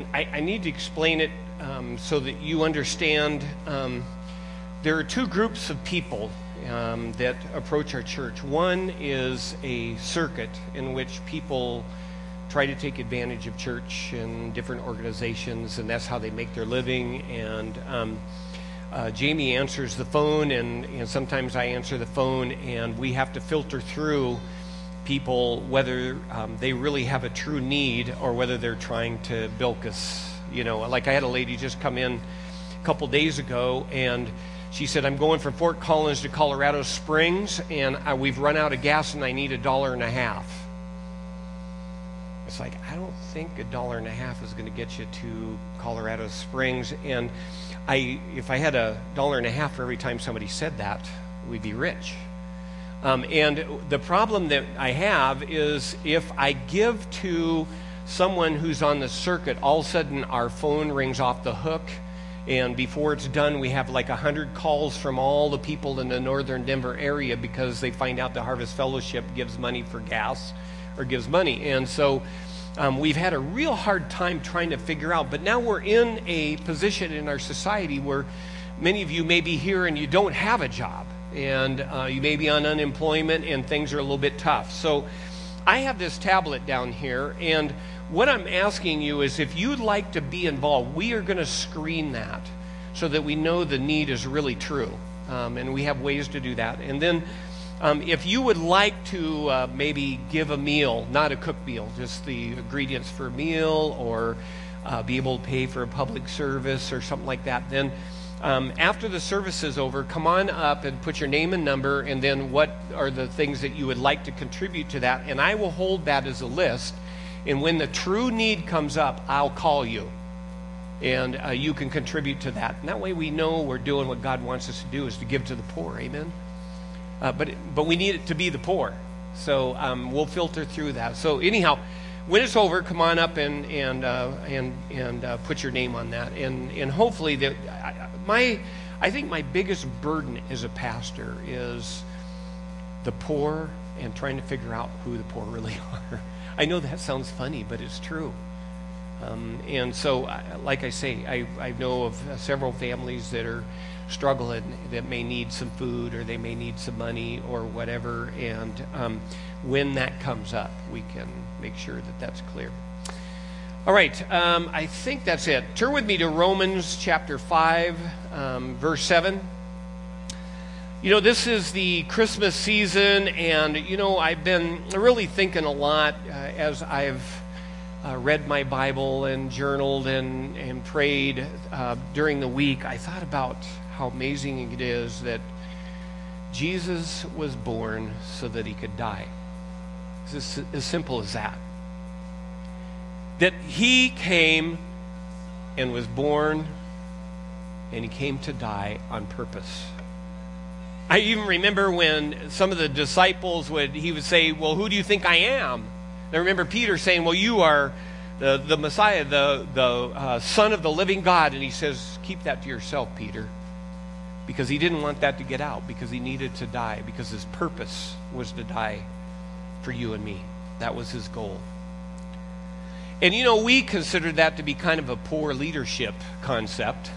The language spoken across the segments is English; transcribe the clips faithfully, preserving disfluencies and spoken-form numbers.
I, I need to explain it um, so that you understand. Um, there are two groups of people um, that approach our church. One is a circuit in which people try to take advantage of church and different organizations, and that's how they make their living. And um, uh, Jamie answers the phone, and, and sometimes I answer the phone, and we have to filter through people whether um, they really have a true need or whether they're trying to bilk us. You know, like I had a lady just come in a couple days ago, and she said, I'm going from Fort Collins to Colorado Springs, and I, we've run out of gas, and I need a dollar and a half. It's like, I don't think a dollar and a half is going to get you to Colorado Springs. And I, if I had a dollar and a half for every time somebody said that, we'd be rich. Um, and the problem that I have is if I give to someone who's on the circuit, all of a sudden our phone rings off the hook, and before it's done, we have like a hundred calls from all the people in the northern Denver area because they find out the Harvest Fellowship gives money for gas or gives money. And so um, we've had a real hard time trying to figure out, but now we're in a position in our society where many of you may be here and you don't have a job. And uh, you may be on unemployment and things are a little bit tough. So I have this tablet down here, and what I'm asking you is if you'd like to be involved, we are going to screen that so that we know the need is really true. Um, and we have ways to do that. And then um, if you would like to uh, maybe give a meal, not a cooked meal, just the ingredients for a meal, or uh, be able to pay for a public service or something like that, then Um, after the service is over, come on up and put your name and number, and then what are the things that you would like to contribute to that, and I will hold that as a list, and when the true need comes up, I'll call you, and uh, you can contribute to that, and that way we know we're doing what God wants us to do, is to give to the poor. Amen? Uh, but but we need it to be the poor, so um, we'll filter through that. So anyhow, when it's over, come on up and and uh, and and uh, put your name on that, and and hopefully that my I think my biggest burden as a pastor is the poor and trying to figure out who the poor really are. I know that sounds funny, but it's true. Um, and so, like I say, I I know of several families that are struggling, that may need some food, or they may need some money or whatever, and um, when that comes up, we can make sure that that's clear. All right, um, I think that's it. Turn with me to Romans chapter five, um, verse seven. You know, this is the Christmas season, and, you know, I've been really thinking a lot uh, as I've uh, read my Bible and journaled and, and prayed uh, during the week. I thought about how amazing it is that Jesus was born so that he could die. It's as, as simple as that. That he came and was born, and he came to die on purpose. I even remember when some of the disciples would, he would say, well, who do you think I am? And I remember Peter saying, well, you are the, the Messiah, the, the uh, Son of the living God. And he says, keep that to yourself, Peter. Because he didn't want that to get out, because he needed to die, because his purpose was to die for you and me. That was his goal. And, you know, we consider that to be kind of a poor leadership concept.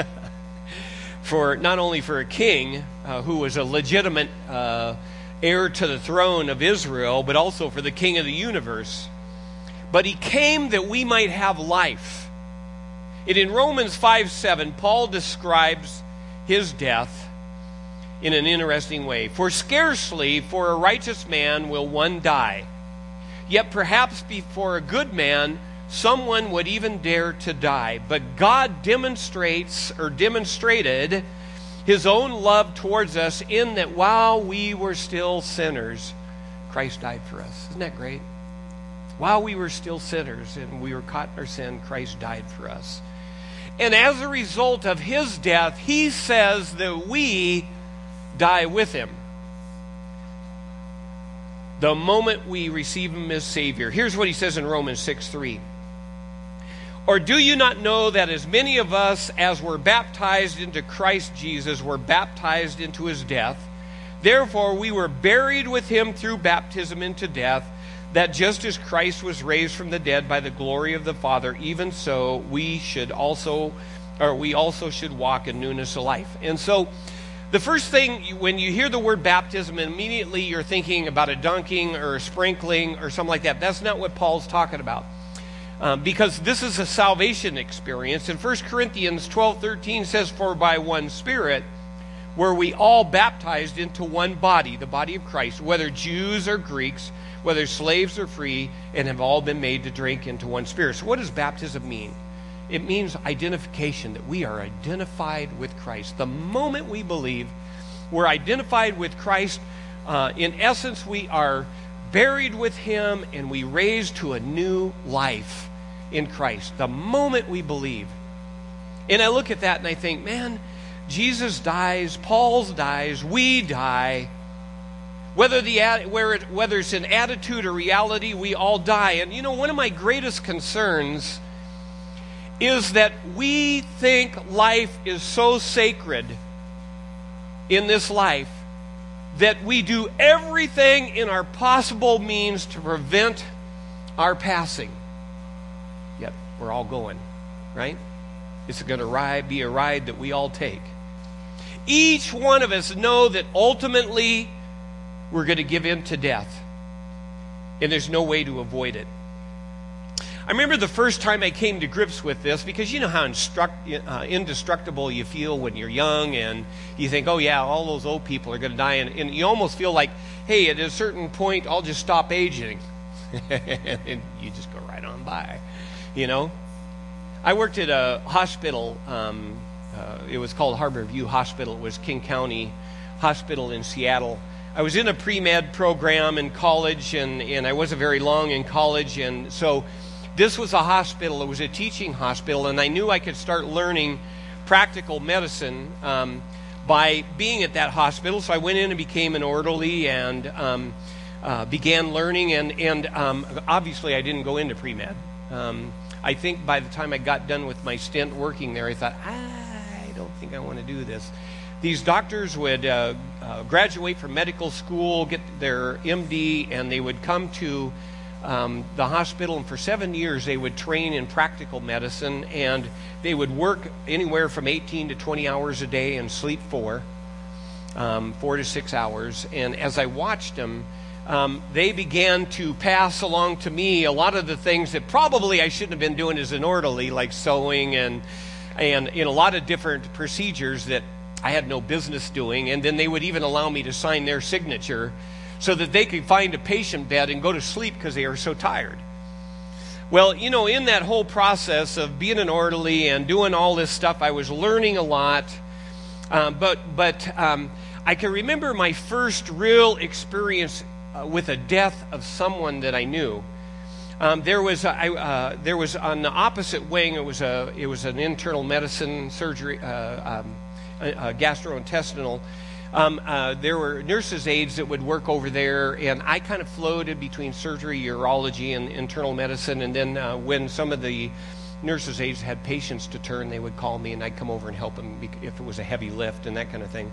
For not only for a king uh, who was a legitimate uh, heir to the throne of Israel, but also for the king of the universe. But he came that we might have life. And in Romans five seven, Paul describes his death in an interesting way. For scarcely for a righteous man will one die. Yet perhaps before a good man, someone would even dare to die. But God demonstrates or demonstrated his own love towards us in that while we were still sinners, Christ died for us. Isn't that great? While we were still sinners and we were caught in our sin, Christ died for us. And as a result of his death, he says that we die with him the moment we receive him as Savior. Here's what he says in Romans six three. Or do you not know that as many of us as were baptized into Christ Jesus were baptized into his death? Therefore we were buried with him through baptism into death, that just as Christ was raised from the dead by the glory of the Father, even so we should also, or we also should walk in newness of life. And so the first thing, when you hear the word baptism, immediately you're thinking about a dunking or a sprinkling or something like that. That's not what Paul's talking about. Um, because this is a salvation experience. And First Corinthians twelve thirteen says, "For by one Spirit were we all baptized into one body, the body of Christ, whether Jews or Greeks, whether slaves or free, and have all been made to drink into one Spirit." So what does baptism mean? It means identification, that we are identified with Christ. The moment we believe we're identified with Christ, uh, in essence, we are buried with Him and we raised to a new life in Christ. The moment we believe. And I look at that and I think, man, Jesus dies, Paul dies, we die. Whether the whether it's an attitude or reality, we all die. And you know, one of my greatest concerns is that we think life is so sacred in this life that we do everything in our possible means to prevent our passing. Yet we're all going, right? It's going to be a ride that we all take. Each one of us know that ultimately we're going to give in to death. And there's no way to avoid it. I remember the first time I came to grips with this, because you know how instruct, uh, indestructible you feel when you're young, and you think, oh yeah, all those old people are going to die, and, and you almost feel like, hey, at a certain point, I'll just stop aging. And you just go right on by, you know. I worked at a hospital. Um, uh, it was called Harbor View Hospital. It was King County Hospital in Seattle. I was in a pre-med program in college, and, and I wasn't very long in college, and so this was a hospital. It was a teaching hospital, and I knew I could start learning practical medicine um, by being at that hospital. So I went in and became an orderly and um, uh, began learning, and, and um, obviously I didn't go into pre-med. Um, I think by the time I got done with my stint working there, I thought, I don't think I want to do this. These doctors would uh, uh, graduate from medical school, get their M D, and they would come to um, the hospital, and for seven years they would train in practical medicine, and they would work anywhere from eighteen to twenty hours a day and sleep four, um, four to six hours. And as I watched them, um, they began to pass along to me a lot of the things that probably I shouldn't have been doing as an orderly, like sewing and and in a lot of different procedures that I had no business doing. And then they would even allow me to sign their signature so that they could find a patient bed and go to sleep because they were so tired. Well, you know, in that whole process of being an orderly and doing all this stuff, I was learning a lot. Um, but but um, I can remember my first real experience uh, with a death of someone that I knew. Um, there was a, I, uh, there was on the opposite wing. It was a it was an internal medicine surgery. Uh, um, Uh, gastrointestinal. Um, uh, there were nurses' aides that would work over there, and I kind of floated between surgery, urology, and internal medicine. And then uh, when some of the nurses' aides had patients to turn, they would call me, and I'd come over and help them if it was a heavy lift and that kind of thing.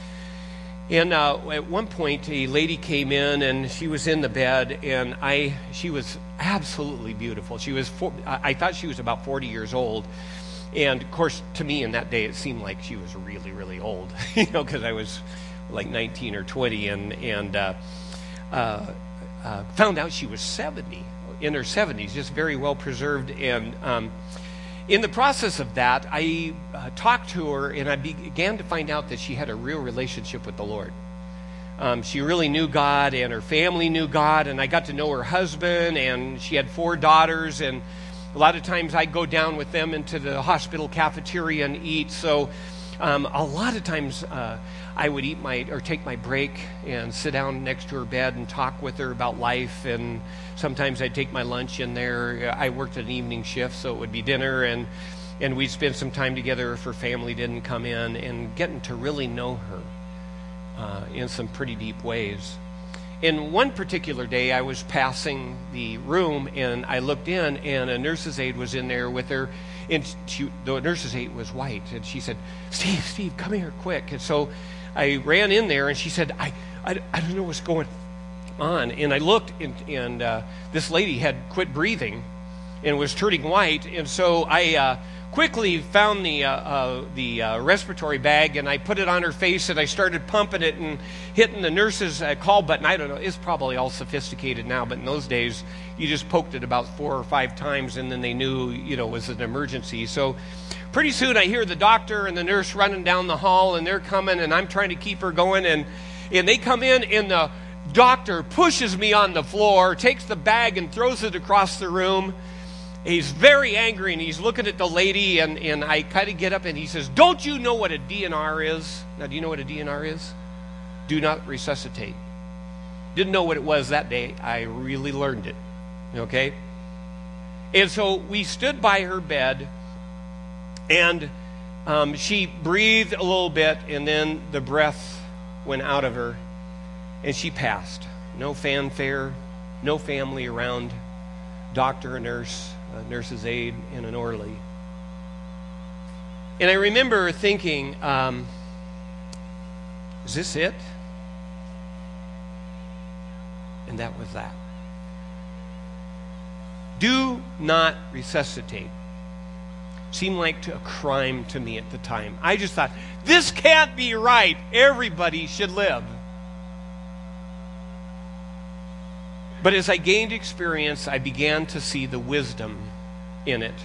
And uh, at one point, a lady came in, and she was in the bed, and I she was absolutely beautiful. She was four, I thought she was about forty years old. And, of course, to me in that day, it seemed like she was really, really old, you know, because I was like nineteen or twenty, and, and uh, uh, uh, found out she was seventy, in her seventies, just very well preserved. And um, in the process of that, I uh, talked to her, and I began to find out that she had a real relationship with the Lord. Um, she really knew God, and her family knew God, and I got to know her husband, and she had four daughters, and a lot of times I'd go down with them into the hospital cafeteria and eat. So um, a lot of times uh, I would eat my or take my break and sit down next to her bed and talk with her about life. And sometimes I'd take my lunch in there. I worked an evening shift, so it would be dinner, and and we'd spend some time together if her family didn't come in, and getting to really know her uh, in some pretty deep ways. In one particular day, I was passing the room, and I looked in, and a nurse's aide was in there with her, and she, the nurse's aide was white, and she said, Steve, Steve, come here quick. And so I ran in there, and she said, I, I, I don't know what's going on, and I looked, and, and uh, this lady had quit breathing and was turning white, and so I uh, quickly found the uh, uh, the uh, respiratory bag, and I put it on her face, and I started pumping it and hitting the nurse's uh, call button. I don't know, it's probably all sophisticated now, but in those days, you just poked it about four or five times, and then they knew, you know, it was an emergency. So pretty soon I hear the doctor and the nurse running down the hall, and they're coming, and I'm trying to keep her going, and, and they come in, and the doctor pushes me on the floor, takes the bag and throws it across the room. He's very angry, and he's looking at the lady, and, and I kind of get up, and he says, "Don't you know what a D N R is?" Now, do you know what a D N R is? Do not resuscitate. Didn't know what it was that day. I really learned it, okay? And so we stood by her bed, and um, she breathed a little bit, and then the breath went out of her, and she passed. No fanfare, no family around, doctor, a nurse, a nurse's aide, and an orderly. And I remember thinking, um, is this it? And that was that. Do not resuscitate. Seemed like a crime to me at the time. I just thought, this can't be right. Everybody should live. But as I gained experience, I began to see the wisdom in it.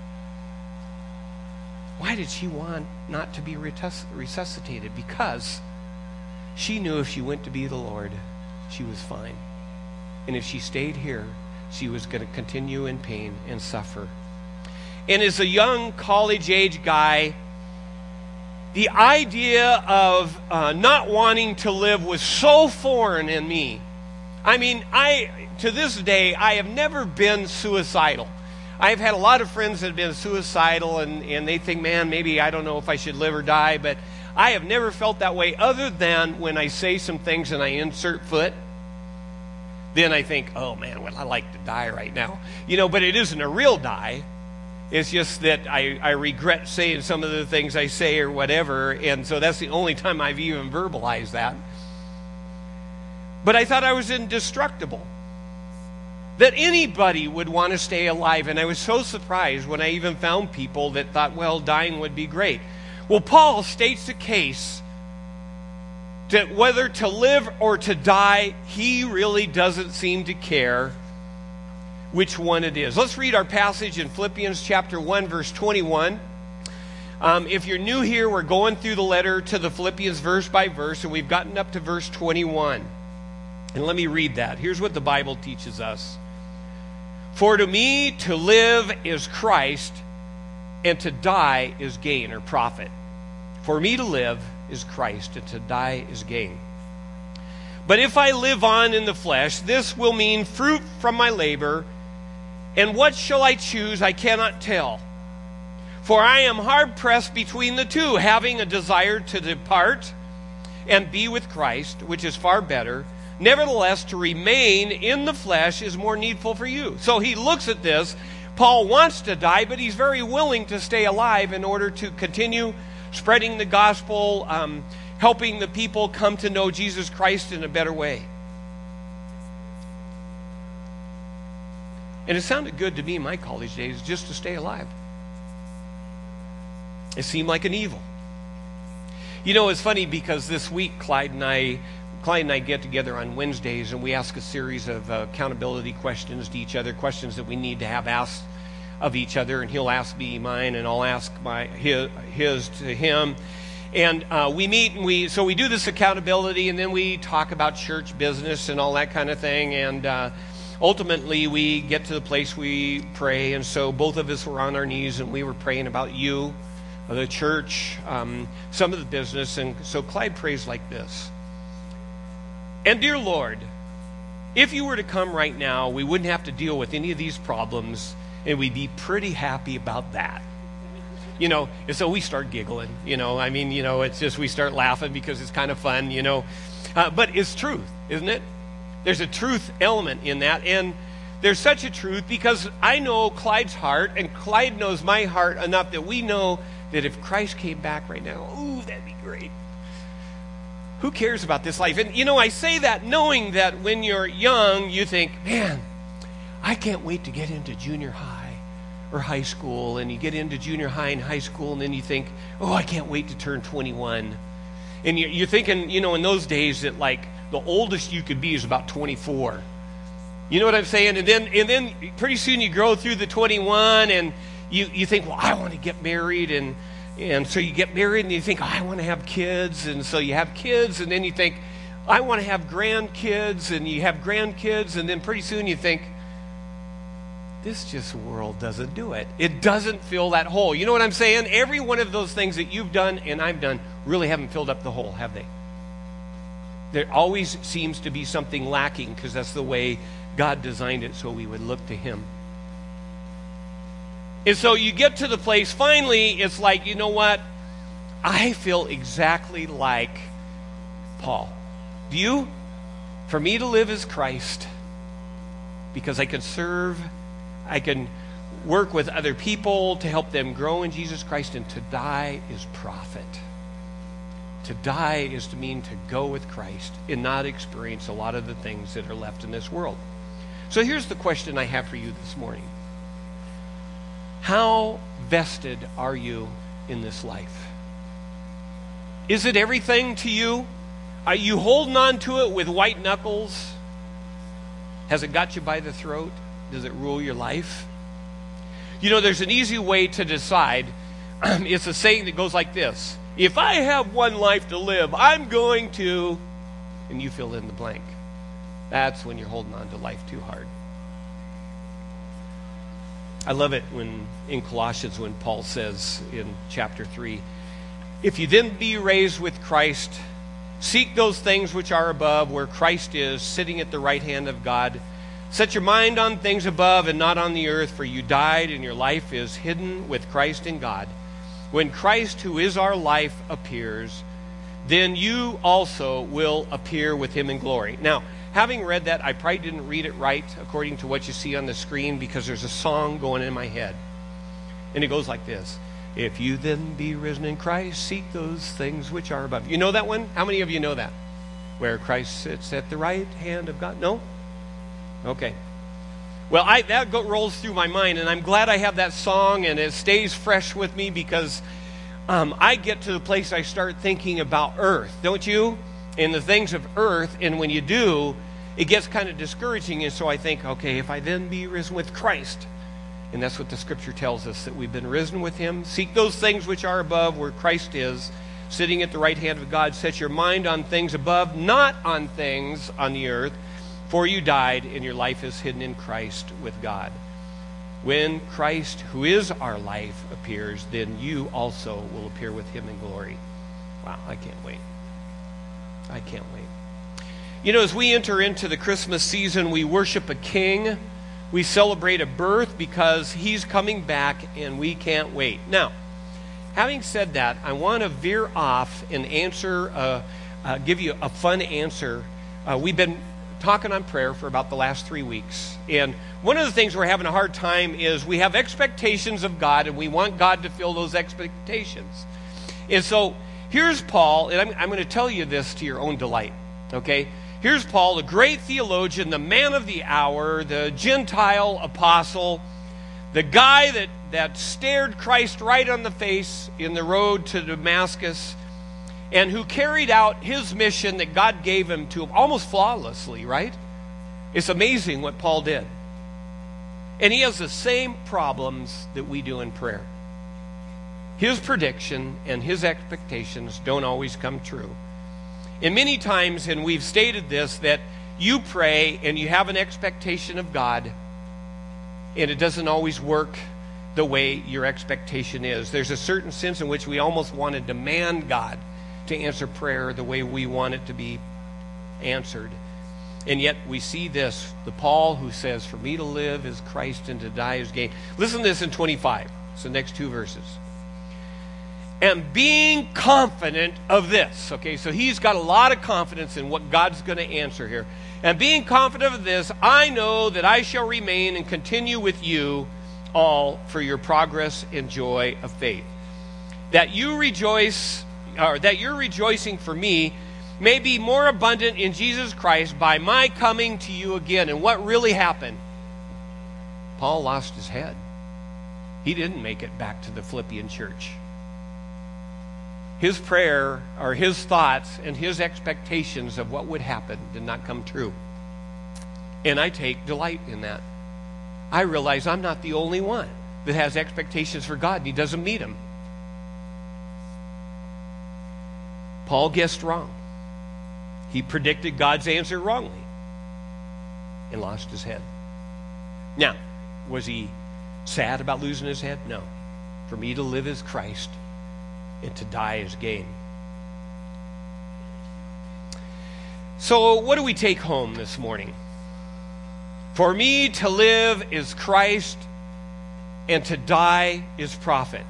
Why did she want not to be resuscitated? Because she knew if she went to be the Lord, she was fine. And if she stayed here, she was going to continue in pain and suffer. And as a young college-age guy, the idea of uh, not wanting to live was so foreign in me. I mean, I to this day, I have never been suicidal. I've had a lot of friends that have been suicidal, and, and they think, man, maybe I don't know if I should live or die, but I have never felt that way other than when I say some things and I insert foot. Then I think, oh man, well, I like to die right now. You know, but it isn't a real die. It's just that I, I regret saying some of the things I say or whatever, and so that's the only time I've even verbalized that. But I thought I was indestructible, that anybody would want to stay alive, and I was so surprised when I even found people that thought, well, dying would be great. Well, Paul states the case that whether to live or to die, he really doesn't seem to care which one it is. Let's read our passage in Philippians chapter one, verse twenty-one. Um, if you're new here, we're going through the letter to the Philippians verse by verse, and we've gotten up to verse twenty-one. And let me read that. Here's what the Bible teaches us. For to me to live is Christ, and to die is gain or profit. For me to live is Christ, and to die is gain. But if I live on in the flesh, this will mean fruit from my labor, and what shall I choose, I cannot tell. For I am hard-pressed between the two, having a desire to depart and be with Christ, which is far better. Nevertheless, to remain in the flesh is more needful for you. So he looks at this. Paul wants to die, but he's very willing to stay alive in order to continue spreading the gospel, um, helping the people come to know Jesus Christ in a better way. And it sounded good to me in my college days just to stay alive. It seemed like an evil. You know, it's funny because this week Clyde and I Clyde and I get together on Wednesdays, and we ask a series of uh, accountability questions to each other, questions that we need to have asked of each other, and he'll ask me mine, and I'll ask my his, his to him. And uh, we meet, and we so we do this accountability, and then we talk about church business and all that kind of thing, and uh, ultimately we get to the place we pray. And so both of us were on our knees, and we were praying about you, the church, um, some of the business. And so Clyde prays like this. And dear Lord, if you were to come right now, we wouldn't have to deal with any of these problems, and we'd be pretty happy about that. You know, and so we start giggling, you know, I mean, you know, it's just we start laughing because it's kind of fun, you know. Uh, but it's truth, isn't it? There's a truth element in that, and there's such a truth because I know Clyde's heart, and Clyde knows my heart enough that we know that if Christ came back right now, ooh, that'd be great. who cares about this life? And, you know, I say that knowing that when you're young, you think, man, I can't wait to get into junior high or high school. And you get into junior high and high school, and then you think, oh, I can't wait to turn twenty-one. And you're thinking, you know, in those days that, like, the oldest you could be is about twenty-four. You know what I'm saying? And then and then pretty soon you grow through the twenty-one, and you, you think, well, I want to get married. And, and so you get married, and you think, oh, I want to have kids. And so you have kids, and then you think, I want to have grandkids. And you have grandkids, and then pretty soon you think, this just world doesn't do it. It doesn't fill that hole. You know what I'm saying? Every one of those things that you've done and I've done really haven't filled up the hole, have they? There always seems to be something lacking because that's the way God designed it, so we would look to Him. And so you get to the place, finally, it's like, you know what? I feel exactly like Paul. Do you? For me to live is Christ, because I can serve, I can work with other people to help them grow in Jesus Christ, and to die is profit. To die is to mean to go with Christ and not experience a lot of the things that are left in this world. So here's the question I have for you this morning. How vested are you in this life? Is it everything to you? Are you holding on to it with white knuckles? Has it got you by the throat? Does it rule your life? You know, there's an easy way to decide. It's a saying that goes like this. If I have one life to live, I'm going to, and you fill in the blank. That's when you're holding on to life too hard. I love it when in Colossians when Paul says in chapter three, if you then be raised with Christ, seek those things which are above, where Christ is, sitting at the right hand of God. Set your mind on things above and not on the earth, for you died and your life is hidden with Christ in God. When Christ, who is our life, appears, then you also will appear with Him in glory. Now, having read that, I probably didn't read it right according to what you see on the screen, because there's a song going in my head. And it goes like this. If you then be risen in Christ, seek those things which are above. You know that one? How many of you know that? Where Christ sits at the right hand of God? No? Okay. Well, I, that go, rolls through my mind, and I'm glad I have that song, and it stays fresh with me, because um, I get to the place I start thinking about earth, don't you? And the things of earth, and when you do, it gets kind of discouraging, and so I think, okay, if I then be risen with Christ, and that's what the Scripture tells us, that we've been risen with Him. Seek those things which are above, where Christ is, sitting at the right hand of God. Set your mind on things above, not on things on the earth. For you died, and your life is hidden in Christ with God. When Christ, who is our life, appears, then you also will appear with Him in glory. Wow, I can't wait. I can't wait. You know, as we enter into the Christmas season, we worship a king. We celebrate a birth because He's coming back, and we can't wait. Now, having said that, I want to veer off and answer, uh, uh, give you a fun answer. Uh, we've been talking on prayer for about the last three weeks. And one of the things we're having a hard time is we have expectations of God, and we want God to fill those expectations. And so here's Paul, and I'm, I'm going to tell you this to your own delight, okay? Here's Paul, the great theologian, the man of the hour, the Gentile apostle, the guy that, that stared Christ right on the face in the road to Damascus, and who carried out his mission that God gave him to him almost flawlessly, right? It's amazing what Paul did. And he has the same problems that we do in prayer. His prediction and his expectations don't always come true. And many times, and we've stated this, that you pray and you have an expectation of God, and it doesn't always work the way your expectation is. There's a certain sense in which we almost want to demand God to answer prayer the way we want it to be answered. And yet we see this, the Paul who says, for me to live is Christ and to die is gain. Listen to this in twenty-five. It's the next two verses. And being confident of this. Okay, so he's got a lot of confidence in what God's going to answer here. And being confident of this, I know that I shall remain and continue with you all for your progress and joy of faith. That you rejoice, or that you're rejoicing for me may be more abundant in Jesus Christ by my coming to you again. And what really happened? Paul lost his head. He didn't make it back to the Philippian church. His prayer, or his thoughts, and his expectations of what would happen did not come true. And I take delight in that. I realize I'm not the only one that has expectations for God and he doesn't meet them. Paul guessed wrong. He predicted God's answer wrongly and lost his head. Now, was he sad about losing his head? No. For me to live as Christ and to die as gain. So what do we take home this morning? For me to live is Christ and to die is profit.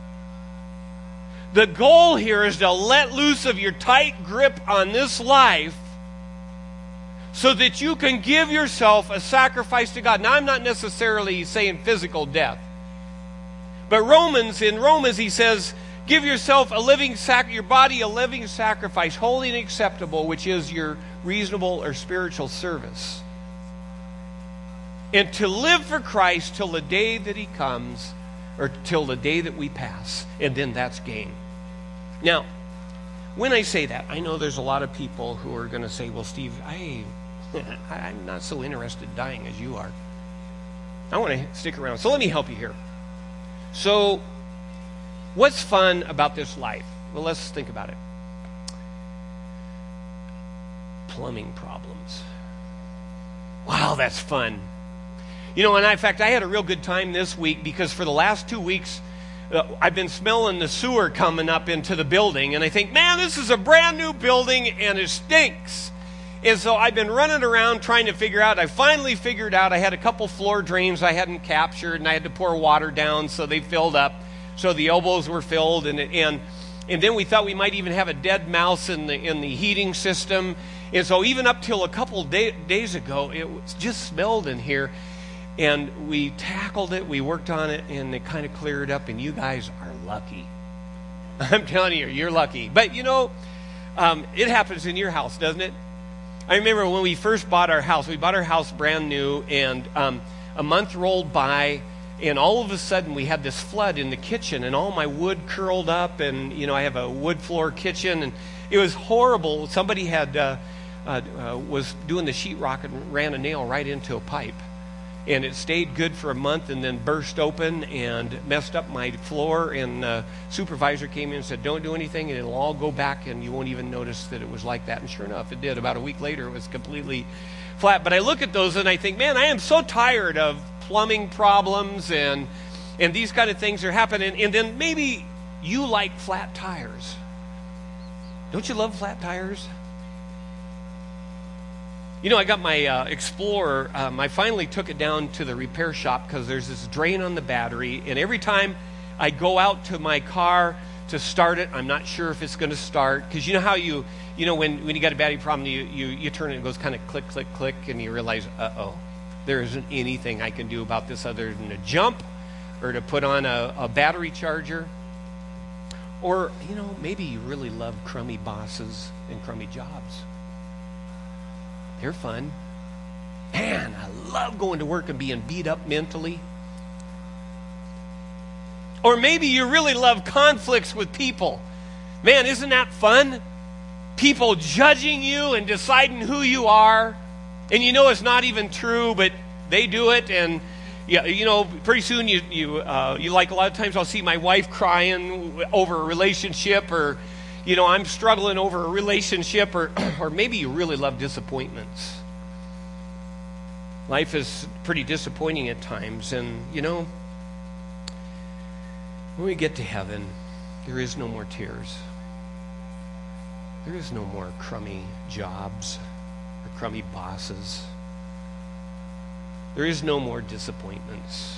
The goal here is to let loose of your tight grip on this life so that you can give yourself a sacrifice to God. Now, I'm not necessarily saying physical death. But Romans, in Romans, he says, give yourself a living sac, your body a living sacrifice, holy and acceptable, which is your reasonable or spiritual service. And to live for Christ till the day that he comes, or till the day that we pass, and then that's gain. Now, when I say that, I know there's a lot of people who are going to say, well, Steve, I, I'm not so interested in dying as you are. I want to stick around. So let me help you here. So, what's fun about this life? Well, let's think about it. Plumbing problems. Wow, that's fun. You know, and I, in fact, I had a real good time this week because for the last two weeks, uh, I've been smelling the sewer coming up into the building, and I think, man, this is a brand new building, and it stinks. And so I've been running around trying to figure out. I finally figured out I had a couple floor drains I hadn't captured, and I had to pour water down, so they filled up. So the elbows were filled, and and and then we thought we might even have a dead mouse in the in the heating system. And so even up till a couple day, days ago, it was just smelled in here. And we tackled it, we worked on it, and it kind of cleared up, and you guys are lucky. I'm telling you, you're lucky. But, you know, um, it happens in your house, doesn't it? I remember when we first bought our house, we bought our house brand new, and um, a month rolled by, and all of a sudden we had this flood in the kitchen, and all my wood curled up, and, you know, I have a wood floor kitchen, and it was horrible. Somebody had uh, uh, uh, was doing the sheetrock and ran a nail right into a pipe. And it stayed good for a month and then burst open and messed up my floor. And the supervisor came in and said, don't do anything, and it'll all go back, and you won't even notice that it was like that. And sure enough, it did. About a week later, it was completely flat. But I look at those and I think, man, I am so tired of plumbing problems and and these kind of things are happening. And then maybe you like flat tires. Don't you love flat tires? You know, I got my uh, Explorer. Um, I finally took it down to the repair shop because there's this drain on the battery. And every time I go out to my car to start it, I'm not sure if it's going to start. Because you know how you, you know, when, when you got a battery problem, you, you, you turn it and it goes kind of click, click, click. And you realize, uh-oh, there isn't anything I can do about this other than to jump or to put on a, a battery charger. Or, you know, maybe you really love crummy bosses and crummy jobs. They're fun. Man, I love going to work and being beat up mentally. Or maybe you really love conflicts with people. Man, isn't that fun? People judging you and deciding who you are. And you know it's not even true, but they do it. And, yeah, you know, pretty soon you, you, uh, you like a lot of times I'll see my wife crying over a relationship, or you know, I'm struggling over a relationship, or or maybe you really love disappointments. Life is pretty disappointing at times, and, you know, when we get to heaven, there is no more tears. There is no more crummy jobs or crummy bosses. There is no more disappointments.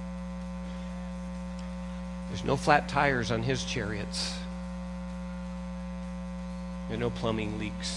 There's no flat tires on his chariots. There are no plumbing leaks.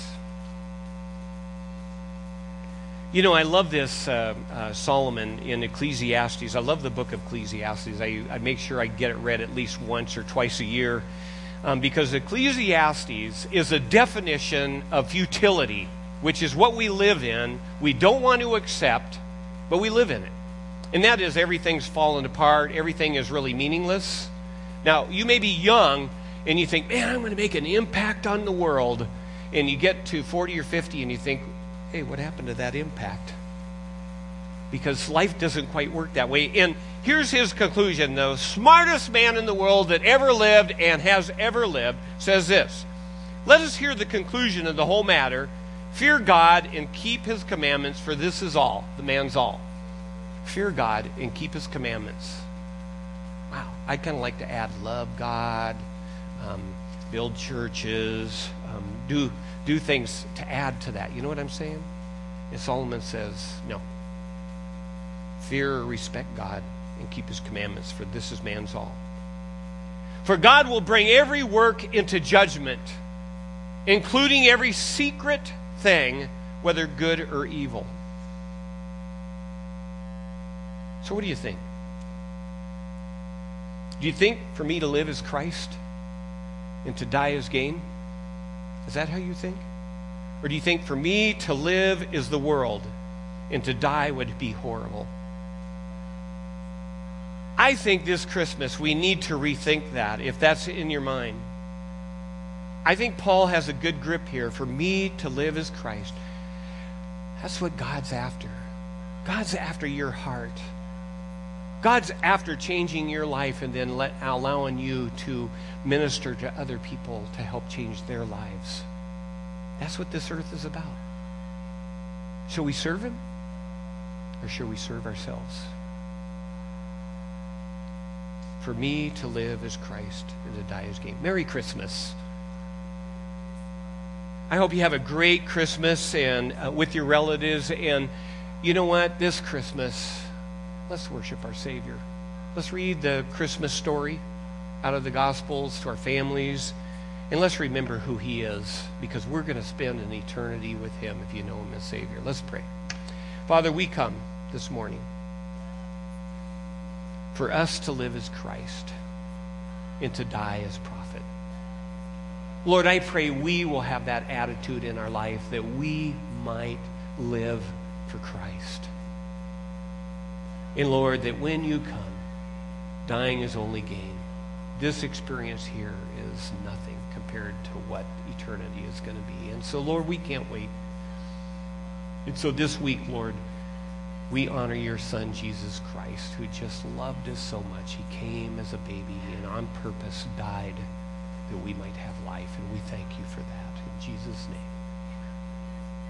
You know, I love this uh, uh, Solomon in Ecclesiastes. I love the book of Ecclesiastes. I, I make sure I get it read at least once or twice a year. Um, because Ecclesiastes is a definition of futility, which is what we live in. We don't want to accept, but we live in it. And that is everything's fallen apart. Everything is really meaningless. Now, you may be young and you think, man, I'm going to make an impact on the world. And you get to forty or fifty and you think, hey, what happened to that impact? Because life doesn't quite work that way. And here's his conclusion. The smartest man in the world that ever lived and has ever lived says this: let us hear the conclusion of the whole matter. Fear God and keep his commandments, for this is all. The man's all. Fear God and keep his commandments. Wow. I kind of like to add love God, um, build churches, um, do, do things to add to that. You know what I'm saying? And Solomon says, no. Fear or respect God and keep his commandments, for this is man's all. For God will bring every work into judgment, including every secret thing, whether good or evil. So what do you think? Do you think for me to live is Christ and to die is gain? Is that how you think? Or do you think for me to live is the world and to die would be horrible? I think this Christmas we need to rethink that, if that's in your mind. I think Paul has a good grip here. For me to live as Christ. That's what God's after. God's after your heart. God's after changing your life and then let, allowing you to minister to other people to help change their lives. That's what this earth is about. Shall we serve him? Or shall we serve ourselves? For me to live as Christ and to die as gain. Merry Christmas. I hope you have a great Christmas and uh, with your relatives. And you know what? This Christmas, let's worship our Savior. Let's read the Christmas story out of the Gospels to our families. And let's remember who he is, because we're going to spend an eternity with him if you know him as Savior. Let's pray. Father, we come this morning for us to live as Christ and to die as prophet. Lord, I pray we will have that attitude in our life, that we might live for Christ. And Lord, that when you come, dying is only gain. This experience here is nothing compared to what eternity is going to be. And so, Lord, we can't wait. And so this week, Lord, we honor your Son, Jesus Christ, who just loved us so much. He came as a baby and on purpose died that we might have life. And we thank you for that. In Jesus' name.